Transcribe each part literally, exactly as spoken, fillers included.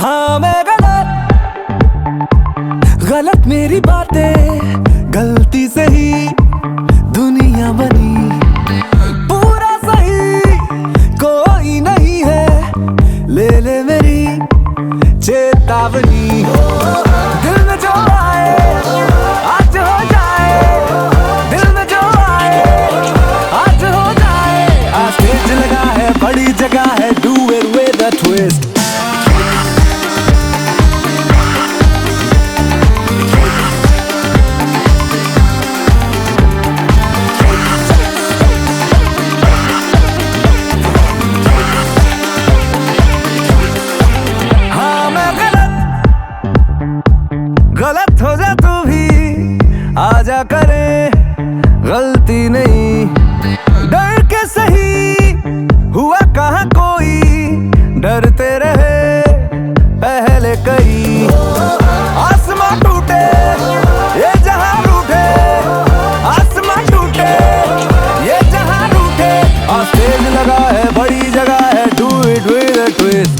हाँ मैं गलत गलत मेरी बातें, गलती से ही दुनिया बनी। पूरा सही कोई नहीं है, ले ले मेरी चेतावनी। दिल में जो आए आज हो जाए, दिल में जो आए आज हो जाए। आज स्टेज लगा है, बड़ी जगह है, do it with a twist. गलत हो जा तू भी, आजा करे गलती नहीं। डर के सही हुआ कहाँ कोई, डरते रहे पहले कई। आसमां टूटे ये जहां रूठे, आसमां टूटे ये जहां रूठे। और स्टेज लगा है, बड़ी जगह है, do it with a twist.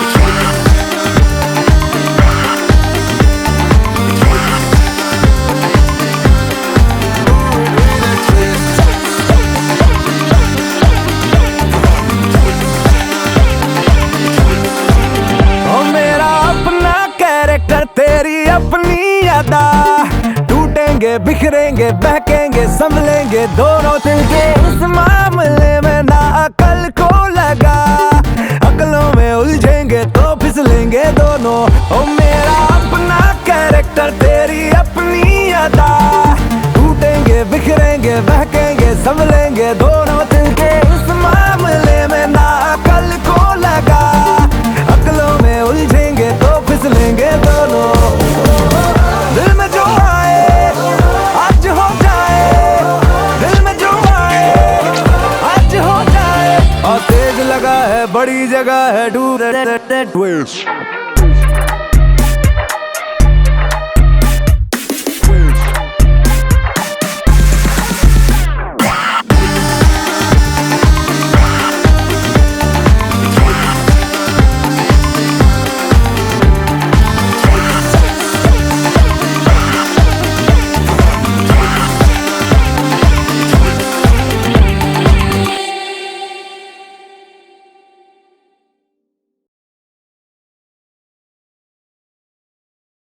तेरी अपनी यादा टूटेंगे, बिखरेंगे, बहकेंगे, संभलेंगे दोनों दिल के। इस मामले में ना अकल को लगा, अकलों में उलझेंगे तो फिसलेंगे दोनों। ओ मेरा अपना कैरेक्टर, तेरी अपनी यादा टूटेंगे, बिखरेंगे, बहकेंगे, संभलेंगे दोनों दिल के। इस मामले में ना अकल को लगा, अकलों में उलझेंगे तो फिसलेंगे दोनों। दिल में जो आए आज हो जाए, दिल में जो आए आज हो जाए। और तेज लगा है, बड़ी जगह है, do it with a twist.